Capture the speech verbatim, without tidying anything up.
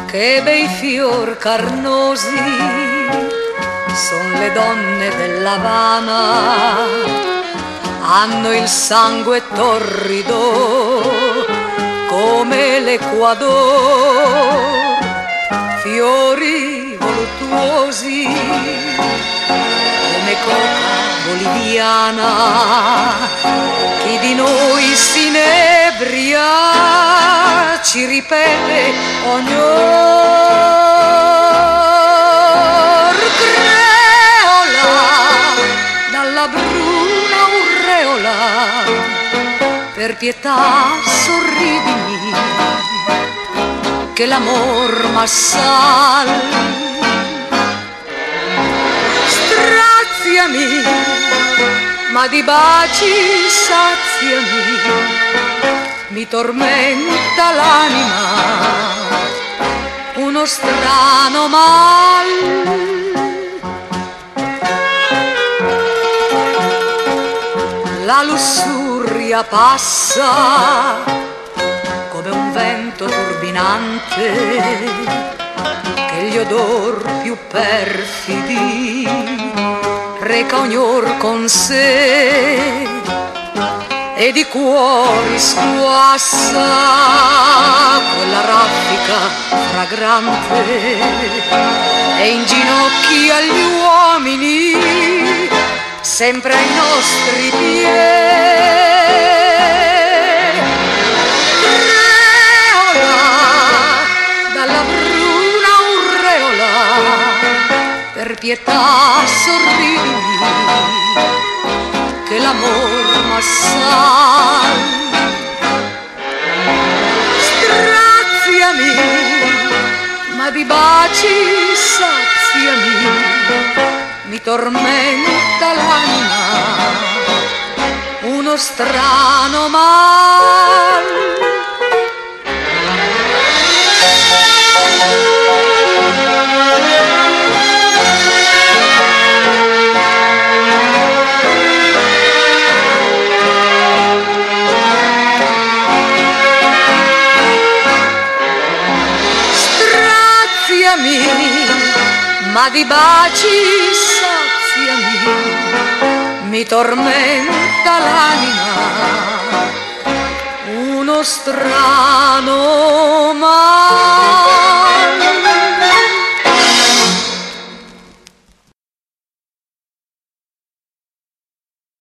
Che bei fior carnosi son le donne dell'Havana, hanno il sangue torrido come l'Equador, fiori voluttuosi come coca boliviana. Chi di noi si inebria ci ripete ognor creola dalla bruna aureola, per pietà sorridimi che l'amor m'assal. Straziami, ma di baci saziami, mi tormenta l'anima uno strano mal. La lussuria passa come un vento turbinante che gli odor più perfidi reca ognor con sé, e di cuori squassa quella raffica fragrante e inginocchia gli uomini sempre ai nostri piedi. Creola dalla bruna aureola, per pietà sorridimi che l'amor m'assal. Straziami, ma di baci saziami, mi tormenta l'anima uno strano mal. Ma di baci saziami, mi tormenta l'anima uno strano male.